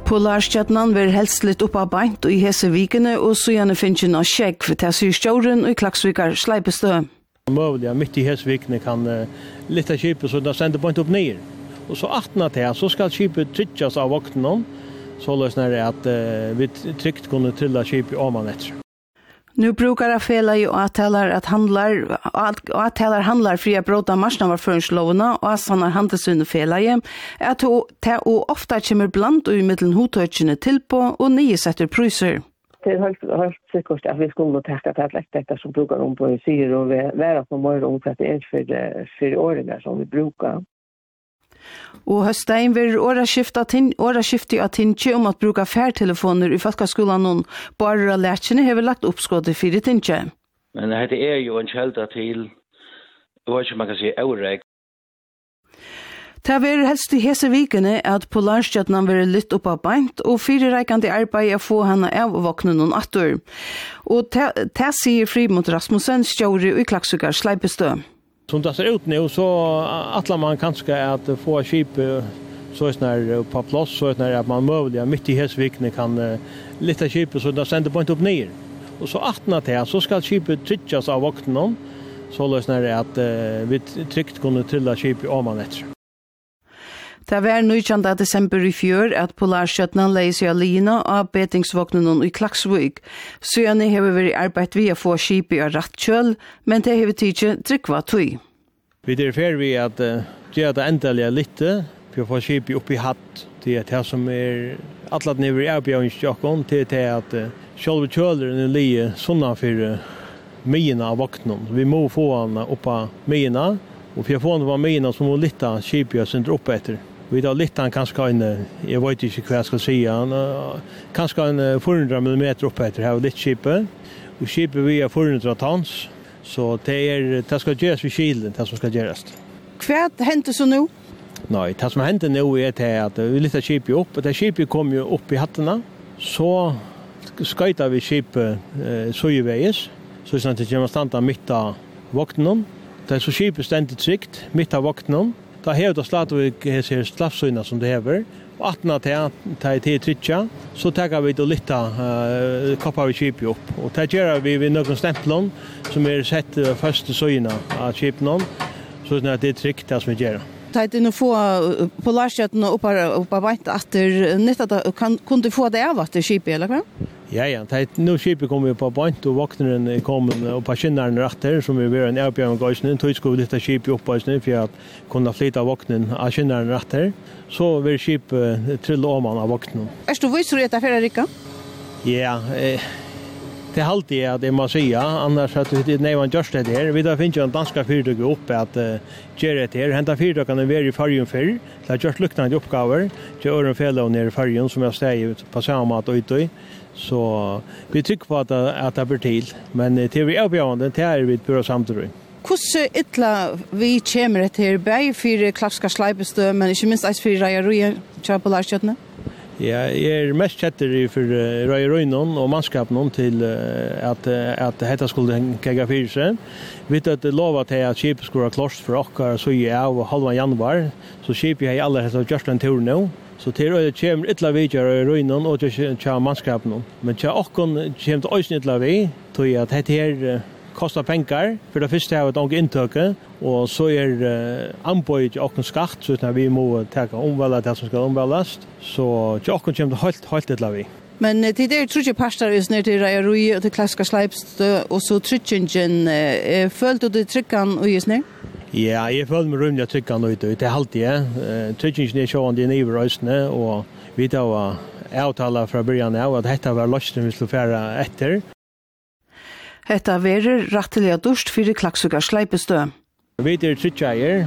Polarstjärnan ver helst litt oppa beint og i hese vikene, og så gjerne finnes noe skjegg for til syr stjåren og i Klaksvikar sleipestø. Møvlig, midt i hese vikene kan litt av skipet så da sender beint opp ned. Og så 18 til, så skal skipet trykkes av vokten, så løsner det at vi trygt kunne trilla skipet om man etter. Nu brukar Afela ju att handlar fria bråta marsnavarføringslovene og sånne handelsunde felaje, at det ofta kommer bland og i middelen hotøkene til på og nye setter priser. Det helt sikkert at vi skulle takke til dette som brukar om på syr og være på morgen for at det for årene som vi brukar. Og høstein vil åraskiftet av Tinsje om at bruka færtelefoner i Folkaskolan og bare lærkene har lagt oppskått for Tinsje. Men det jo en kjelda til, hva ikke man kan si, eurek. Det vil helst i hese vikene at Polarstjärnan vil litt oppa beint, og fyrirreikande arbeid å få henne av våkne noen atter. Og det sier Frimont Rasmussen, stjåre i Klaksvikar sleipestø. Som det ser ut nu så attlar man kanske att få skipet så är på plats så är att man möjligen mitt i hesvikne kan lite skipet så det sänder point upp ner. Och så 18 till så ska skipet tryckas av vakten så lösnar det att vi tryckt kunde trilla skipet om man efter. Det var 19. desember i fjør at Polarstjärnan leier seg alene av betingsvåknen i Klaksvik. Søgjene har vært arbeid ved å få skipet av rett kjøl, men det har vi ikke tryggva tøy. Vi er ferdig ved at gjøre det endelig litt for å få skipet opp i hatt. Det er det som alle nivåer i arbeidsjokken til at selve kjøleren ligger sånn for myene av våknen. Vi må få den opp av myene, og for å få den på myene så må litt av skipet sin opp etter. Vi har litt han kanskje jeg vet ikke hva jeg skal si, kanskje en 400 mm opp etter her, litt skipet. Og skipet vi 400 tons, så det skal gjøres ved kilen, det som skal gjøres. Hva hendte så nå? Nei, det som hendte nå at vi litt av skipet opp, og det skipet kom jo opp i hattene, så skøyta vi skipet søyeveis, så sånn at det kommer standa midt av våknen. Det så skipet stendig trygt, midt av våknen. Da hever det slatt vi ser straffsøyna som det hever. Og 18 til trytja, så tar vi det litt av koppar vi skipet opp. Og det gjør vi ved noen stemplån som sett første søyna av skipet, så at det trygt det som vi gjør. Det er å få Polarstjärnan oppa beint etter nytt kunne du få det av etter skipet, eller hva? Ja, nu skipet kommer på beint og våkneren kommer opp av skinneren retter, som vil en erbjørn gøysning, tog skulle litt av skipet opp for at kunne flytta våknen av skinneren retter, så vil skipet trille om av våknen. Du viser du etter for Rika? Ja, det er alltid at jeg må si, annars at vi nevan gjørst det her. Vi da finner jo en danska fyrtøk oppe at gjøre det her. Hentet fyrtøkene er i fargen før, det har gjort luktende oppgaver til øren fellow nere i fargen, som jeg steg på samme mat og utøy. Så vi trykker på at det blir til, men til vi er oppgjørende, det vi på samtidig. Hvordan ytla vi kommer etter bæg for Klaksvikar sleipestø, men ikke minst eis for Røyerøy til Polarstjärnan? Ja, jeg mest kjetter for Røyerøynen og mannskapen til at dette skulle kjegge for seg. Vi hadde lovet til at skipet skulle ha klart for okker, så av halva januar, så skipet har alle gjort en tur nå. Så til det kommer ytla videre i Røynen og til mannskapen. Men til okken kommer det også ytla vid, til at dette her kostar pengar. For det første har vi et ånge inntøke, og så anbøyd til okken skatt, så vi må ta omvalget det som skal omvalges. Så til okken kommer det helt ytla vid. Men til det trutje pastor is ned til Røyerøy og til Klaksvikar sleipestø, og så trutjingen, følte du trykkan og is ned? Ja, jeg føler meg rymlig trykkan og det er alltid. Trykkingen sjående i niverøysene, og vi da var avtala fra början av at dette var løsning vi skulle fære etter. Hetta verer rettelig dørst for Klaksvikar sleipestø. Vi trykkjeier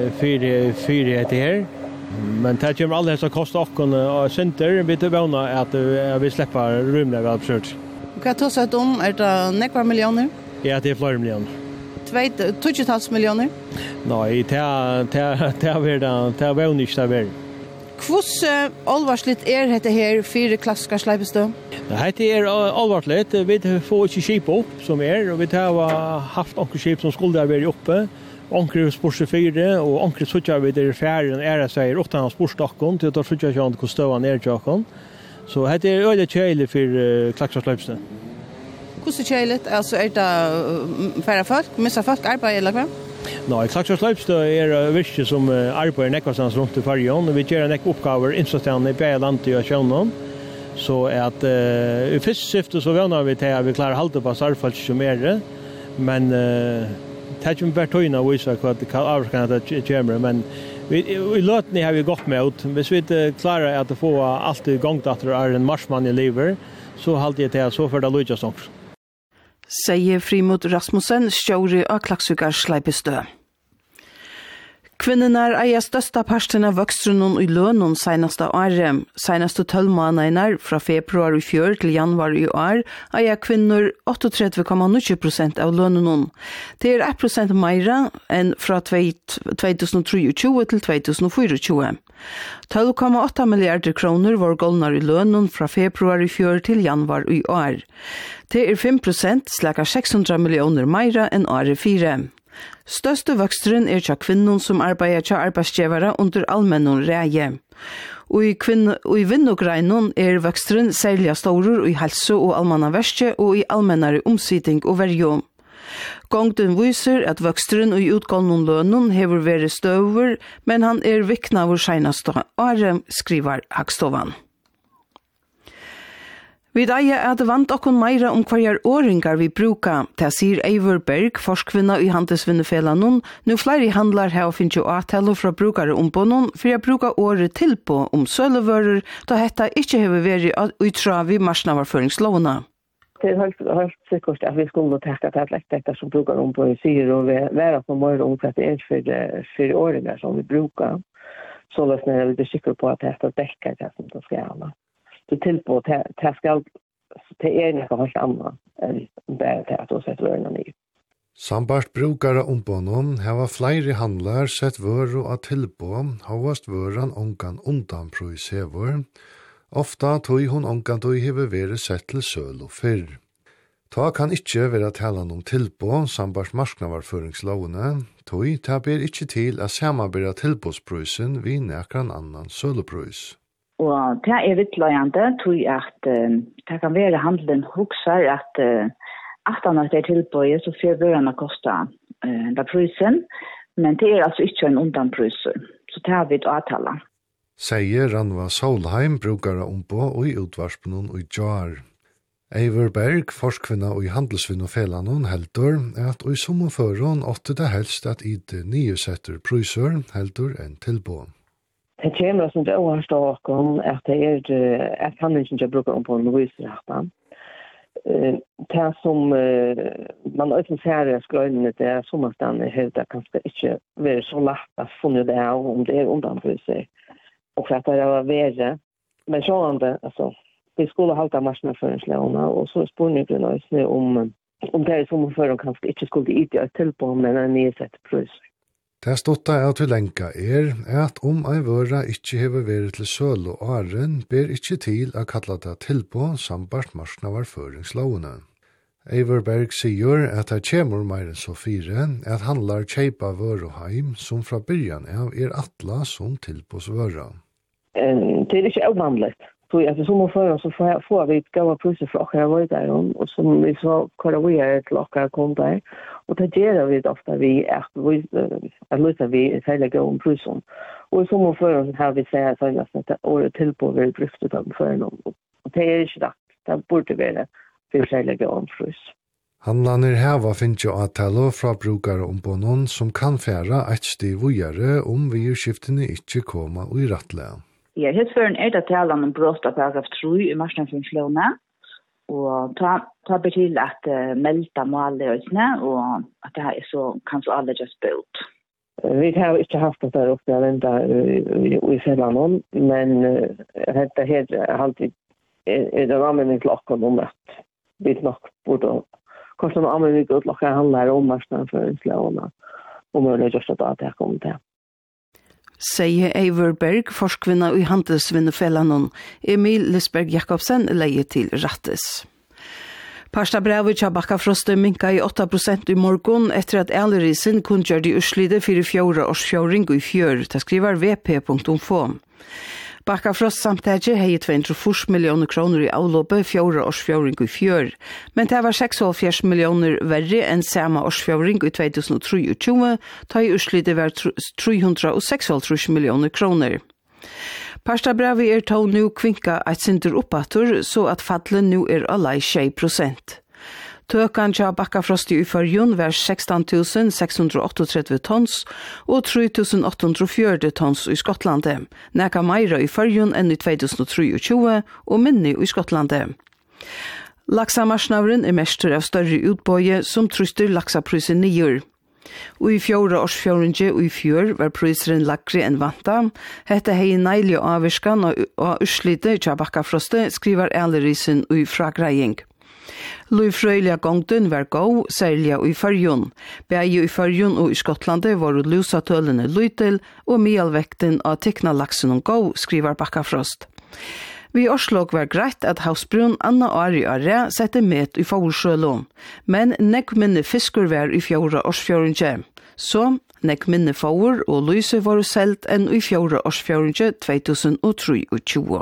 for dette her, men det kommer alle som koster okken og synder. Vi vana at vi slipper rymlig av absurd. Hva tar seg om? Det nekvar millioner? Ja, det flere millioner. 20 millioner? Nei, det er vevnig ikke det er. Hvordan alvarslitt dette her for Klaksvikar sleipestø? Dette alvarslitt. Vi får ikke skip opp som og vi har haft noen skip som skulle være oppe, Onkre sporse 4 och onkre sucha vid det färden är det säger åt han sportstockon till att sucha jag inte kostar ner jakon. Så det är öde chele för klaxarslöpsen. Hur chele alltså är det för folk, missa folk arbete eller vad? Nej, klaxarslöpsen är virke som arbetar nekvastans runt i färjan och vi gör en uppgifter insatsande på landet och sjön. Så att i första syfte så väntar vi till att vi klarar halta på sarfalt som är men det är bara tøyna å vise hva det kommer, men i løtene har vi gått med ut. Hvis vi ikke klarer at få alt i gang til at en marsmann i livet, så halte jeg til at så får det lykkes nok. Sier Frimod Rasmussen, stjåre av Klaksvíkar Sleipestø. Kvinnorna eier størsta parten av vokstrunnen i lønnen senaste året. Senaste 12 måneder fra februar i fjør til januar i år eier kvinnor 38,9% av lønnen. Det er 1% mer enn fra 2023 til 2024. 12,8 milliarder kroner var gållnar i lønnen fra februar i fjør til januar i år. Det er 5%, slaka 600 millioner mer enn året 4. Største voksteren er til kvinnen som arbeider til arbeidsgivere under allmennon reie. Og i vinnogreinen er voksteren særlig storer i helse- og almannaverste og i allmennare omsidning og verjo. Gongden viser at voksteren i utgående lønnen hever vært støver, men han er vikna vår seneste året, skriver Hagstovan. Vi eier at vant okkon meira hver åringar vi bruka, det sier Eivor Berg, forskvinna i Handelsvinnefelanon. Nu flere handlar her finnes jo avtaler fra brukare ombånden for å bruka året til på sølevører, da dette ikke har vært utra vi marsnavarføringslovene. Det är helt säkert att vi skulle ta detta som brukar på sier och vara på mer för att det är för åringar som vi brukar. Så när vi är säkra på att det täcker det som det ska göra. Så till på det ska det är något helt annat än bara det att sätta vörna ner. Sambart brukare ombånden har flere handlar sett vøru at tilbå, havast vøran ongan undanprøys hever, ofta tog hun ongan tog hever vere sett til søl og fyrr. Ta kan ikkje være talan om tilbå, sambart marsknavarføringslovene, tog ta ber ikkje til at samarbeidet tilbåsprøysen vi nekran annan søleprøys. Og det er vittløyende, tog at det kan være handelen hoksar at at det er tilbøyet, så får børene kosta da prøysen, men det er altså ikke en undanprøyser, så det har vi et avtale. Sier Ranva Solheim, brukare ombå og i utvarspenon og i jar. Eivor Berg, forskvinna og i Handelsvinnefelanon, heldur at og i sommerføren åtte det helst at i det nye setter prøyser heldur enn tilbå. Det kommer som det overstå åkken at det er at handlingen ikke bruker ombå en viserheten. Det som man også ser skrøyene, det er som at den er kanskje ikke være så lett å funne det av om det er undanprøyser. Och för att det var värre. Men alltså, vi skulle halta marknadsföringslåna och så spårningen nu om det är som för att kanske inte skulle idea till på men en nedsatt pris. Det stotta av til lenka at om ei vøra ikkje hever vært til søl og åren, ber ikkje til å kalla det tilpå sambart marknadsføringslovene. Eivor Berg sier at det kommer mer enn så 4 at handlar kjeipa vøroheim som fra byrjan av atla som tilpås vøra. Det är inte ovanligt. Så att som för så får vi gå på priser för att vara där och som vi så kallar vi ett lokala kunder och det gör vi ofta vi att lösa vi hela gå prisen. Och som för har vi säga så att året till på vi driftet av för någon. Och det är inte det borde vara för hela gå pris. Handlaner heva finnes jo avtaler fra brukare ombånden som kan færa et sted vujere om virskiftene ikke kommer i rattle. Ja, hetsføren det talan om brott av paragraf 3 i marknadsføringslåna, og ta betyr at melda måløysene, og at det her så kan så alle just bort. Vi har ikke haft det der oppe enda i Finland, men det her alltid det anledning klokken om at vi nok borde kanskje en anledning klokken handler om marknadsføringslåna, og mulig just at det kommer til. Sier Eivor Berg, forskvinna i Handelsvinnefelanon. Emil Lisberg Jakobsen leier til Rattes. Pasta Brevic har Bakkafrost minka i 8% i morgon etter at Ellerisen kun gjør de uslide 4 årsfjøring i fjør, det skriver vp.info. Bakkafrost samtidig hei 240 millioner kroner i avloppet 4 årsfjøring i fjør, men det var 46 millioner verre enn samme årsfjøring i 2023, da i uslide var 336 millioner kroner. Pasta Brevi tog nu kvinka et sinter oppatur, så at fallen nu allai 6%. Tøkan tja Bakkafrost i Ufarjun var 16 638 tons og 3 804 tons i Skottlandet, neka meira i Ufarjun enn i 2023 og minni i Skottlandet. Laksamarsnavren mester av større utbøye som truster laksaprisen nyer. Og i 4 årsfjøringe og i fjør var prisen lakre enn vanta. Hette hei neilig avvirskan og uslite tja Bakkafroste, skriver Ellerisen i fragreiing. Lui frøyliga gongten var gå, særlig i Farjun. Begge i Farjun og i Skottlandet var lusatølene lytel, og mielvekten av tikna laksen og gå, skriver Bakkafrost. Vi Oslog var greit at havsbrun Anna Ari Arre sette med i Faursjølån, men nekk minne fisker var i 4 årsfjøringe. Så nekk minne faur og lyse var selt enn i 4 årsfjøringe 2023.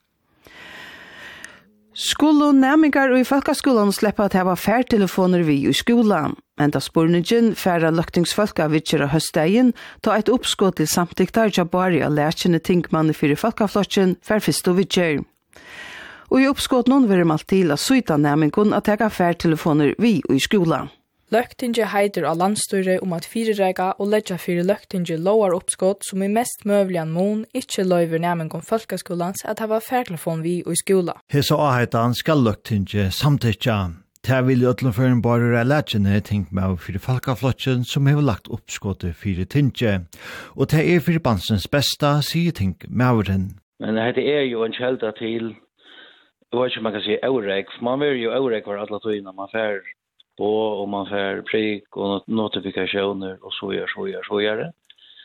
Skulle nærmingar i Folkaskolan sleppa at heva færtelefoner vi i skolan, men da spurningen færre løktingsfolka vidtjera høstdagen, ta et oppskått til samtiktar tja bari av lærkjene tingmann fyrir Folkaflotjen fær fyrst og vidtjer. Og i oppskått noen vil malt til at suita nærmingon at heva færtelefoner vi i skolan. Løktinge heider av landstyre om at fyrirrega og ledja fyrir løktinge lovar oppskott som i mest møvligan mån ikkje løyver nærmengon Folkaskolans at hava færtelefon vi i skola. Hesa aheitan skal løktinge samtidsja. Det vil jo utenføren bare relatjene tenk med fyrir Folkaflotjen som hever lagt oppskottet fyrir tinge. Og det fyrir bansens besta, sier tenk mauren. Men det jo en kjelda til, jeg vet ikke om man kan si eurek, for man vil jo eurek var alle tøyna man fær og man får prik og notifikationer og så gjør det.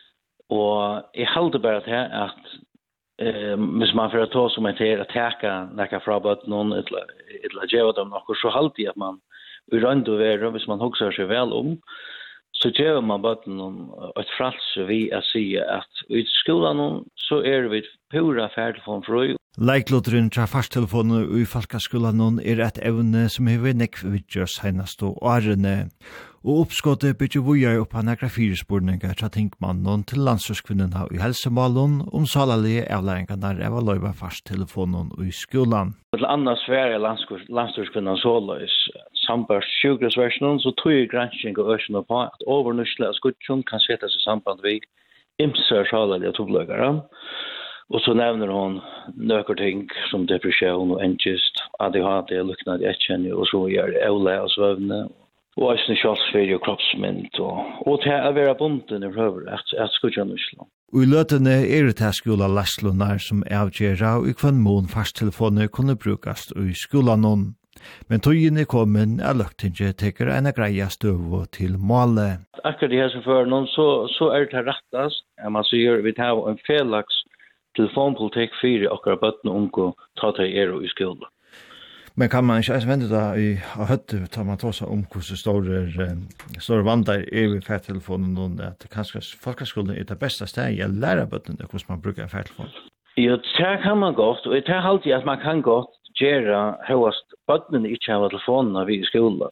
Og jeg halder bare til at hvis man får ta som til å teka nekka fra bøtten eller gjøre dem noe, så halder jeg at man urønd og være, hvis man hokser seg vel om, så gjør man bøtten et fralse vi å si at i skolen så vi pura færtelefon fru. Leiklodren tra fasttelefoner i Folkaskolan et evne som hever nekvidgjørs heinast og årene. Og oppskottet bytjer vujar opp av nekra fyrespurningar tra tinkmannen til landsorskvinnena i helsemålen salalige avlæringarna av løyva fasttelefonen i skolan. Til annars svære landsorskvinnena såløys sambart sjukresversjonen, så tog gransking og ørsene på at overnusle av skutjon kan sette seg samband vi imser salalige tobløygare. Og så nevner hon nøkker ting som depression og angst, ADHD, luknad i etkjenning, og så gjør det evle og svøvne, og eisne kjølsferie og kroppsmynd, og til å være bunden i prøver at skudja nusla. Og i løtene det til skola lastlunar som avgjera og i kvann mån fasttelefoner kunne brukast i skolan. Men tøyene kommen løktinge teker en greia støv til måle. Akkurat det her som før noen, så det rettast. Man sier vi tar en felaks telefonpolitikk fyrir okkar bøtten og unge ta til i skolen. Men kan man ikke vende da i høtte, tar man tåsa om hvordan store vandar i færtelefonen og at kanskje Folkaskolen det beste stedet i lærerbøtten hvordan man bruker færtelefonen? Ja, det kan man godt, og det alltid at man kan godt gjøre høyast bøtten ikke har telefonen vi i skolen.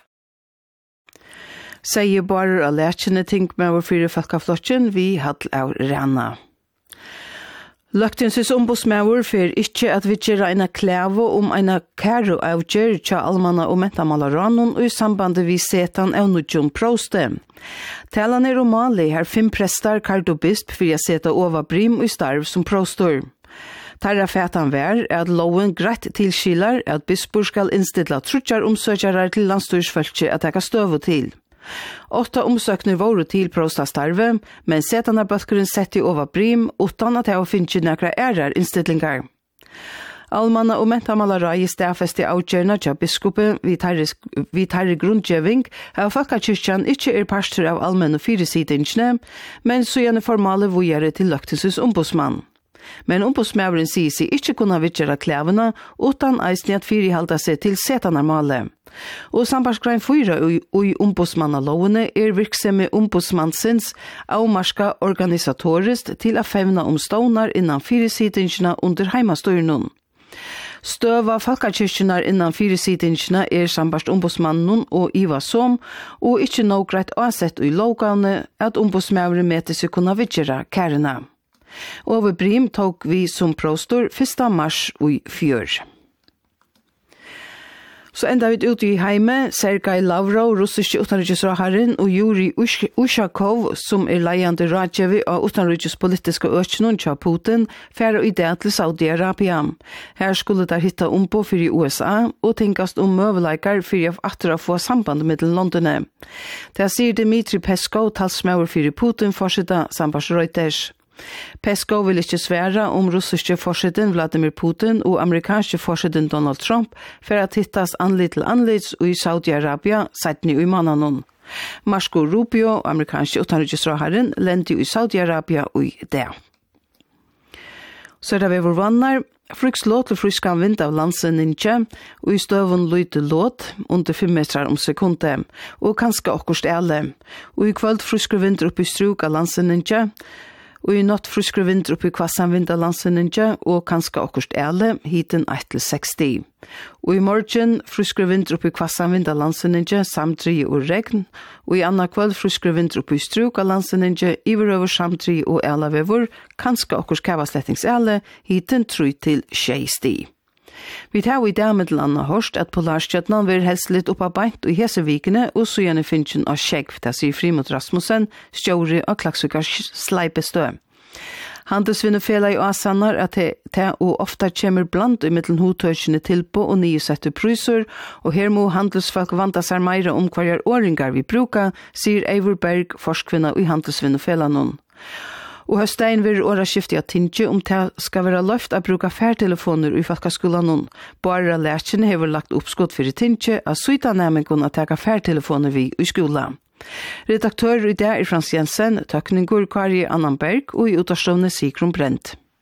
Sier bare å lærkjenne ting med vår fire Folkaflotjen vi hadde av Rana. Løktinses ombudsmæver for ikke at vi gjør en klæve om en kære avgjør til allmanna og mentamalarannon og i sambandet vi setan av Nudjon Proste. Talan om Mali har 5 prestar kardobisp for å seta over brim og starv som prostor. Tarra fætan vær at loven greit tilskilar at bispor skal innstilla trutjar omsøkjarar til landstyrsfølge at eka støvu til. 8 omsøkner våre til prostastarve, men setan bøtkeren sett i over brim utan at jeg finner nekra ærer innstillingar. Almanna og mentamalarai i stafest i avgjørna til biskopen vi tar grundgjøving av Folkekyrkjan ikke parstur av allmenn og fyresidingene, men så gjerne formale vujere til løktinses ombudsmann. Men ombudsmæveren sier seg ikke kunne vidtjere klævene, utan eisne at fyrihalda seg til setanormale. Og sambarskrein 4 i ombudsmannalovene virksomme ombudsmannsins avmarska organisatorist til å fevna stånar innan fyrisidingene under heimastyrnen. Støva falkakirkjenar innan fyrisidingene sambarst ombudsmannen og Iva Som, og ikke noe greit avsett i lovgavne at ombudsmæveren møter seg kunne vidtjere kærene. Over Brim tok vi som prostor 1. mars i fjør. Så enda vi ut i heime, Sergei Lavrov, russiske utenriksrådherren, og Yuri Ushakov, som leiande rådgjøver av utenrikspolitiske økene til Putin, færre i det til Saudi-Arabia. Her skulle der hitta på for i USA, og tenkast møveleikar for å få samband med London. Det sier Dmitri Peskov, talsmauer for Putin, forsida Sambars Reuters. Peskov vil ikke svære russiske forsiden Vladimir Putin og amerikanske forsiden Donald Trump for at hittas anlitt til anlitt i Saudi-Arabia seitni i måneden. Marco Rubio, amerikanske utenriksrådherren, lente i Saudi-Arabia i det. Så det vår vannar, frykslåt til fryskan vind av landsenninje, og i støven lyte låt under 5 meter sekundet, og kanskje okkurst ele. Og i kvöld frysker vind opp i struk av landsenninje, og i natt friskere vinter oppi kvassan vind av landsenninje, og kanskje okkurst ele, hiten 1-60. Og i morgen friskere vinter oppi kvassan vind av landsenninje, samtri og regn, og i anna kveld friskere vinter oppi struk av landsenninje, iverøver samtri og elavevor, kanskje okkurst kavaslettingsele, hiten 3-60. Vi tar i dag med landa hørst at Polarstjøtnan vil helst litt oppa beint og i hesevikene, og så gjerne finnes av skjegg, det sier Frimot Rasmussen, stjåri av Klaksvikars sleipestø. Handelsvinnefela i Asanar at det og ofta kommer blant i mittelen hotøysene tilpå og nyesette pryser, og her må handelsfolk vanta seg meira hver åringar vi bruka, sier Eivor Berg, forskvinna i Handelsvinnefela noen. Og høstein vil åra skifte av tinge det skal være løft å bruke færtelefoner i Falkaskolan. Bare lærkene har lagt oppskott for tinge av syta nærmengen å ta færtelefoner vi i skolen. Redaktør i det Frans Jensen, tøkninger Kari Annanberg og i utastående Sigrun Brent.